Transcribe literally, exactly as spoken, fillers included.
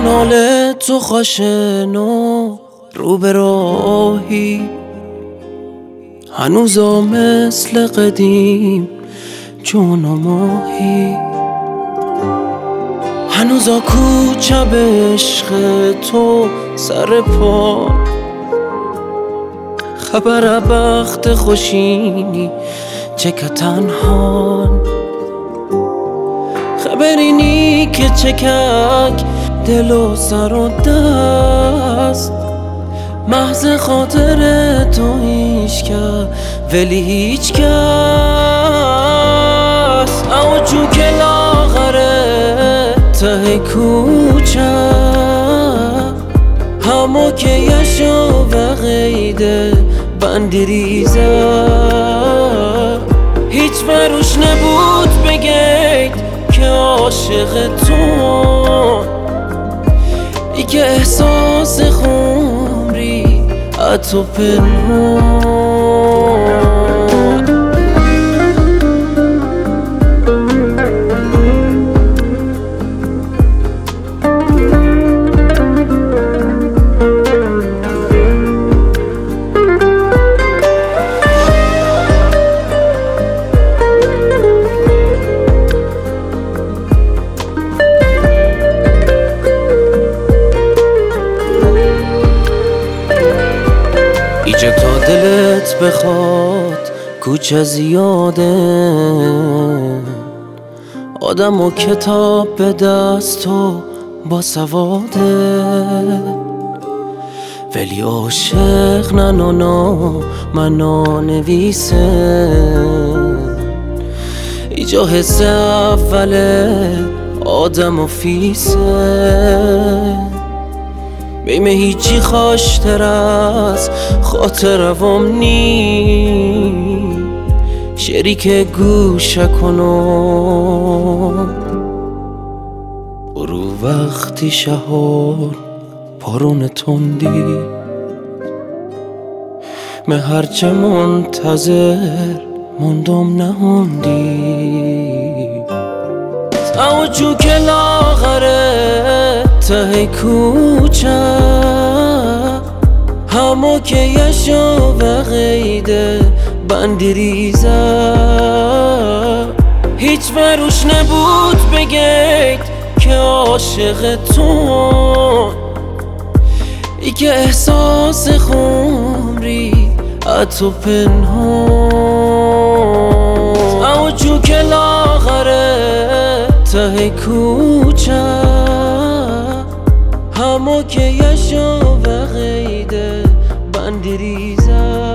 الان حال تو خاشنو رو به راهی، هنوزا مثل قدیم جون و ماهی، هنوزا کوچه به عشق تو سر پا، خبر بخت خوشینی چه که تنهان، خبرینی که چکک دل و سر و دست، محض خاطر تو هیچ که ولی هیچ کس، او جو که لاغره ته کوچه، همو که یشو و غیده بندی ریزه، هیچ بروش نبود بگید که عاشق تو، ای که احساس خمری اتو پنهان. ایجا تا دلت بخواد کوچه زیاده، آدم و کتاب به دست و با سواده، ولی عاشق ننانا منا نویسه، ایجا حس اوله آدم و فیسه، بیم هیچی خواشتر از خاطرم نی، شریک گوشه کنم برو وقتی شهر پارون تندی، من هرچه منتظر مندم نهوندی، او جو که لاغره ته کوچه، همو که یشو و غیده بندی ریزه، هیچ بروش نبود بگید که عاشق تو، ای که احساس خمری اتو پنهان، او جو که لاغره ته کوچه، همو که یشو و غیده بندی ریزه.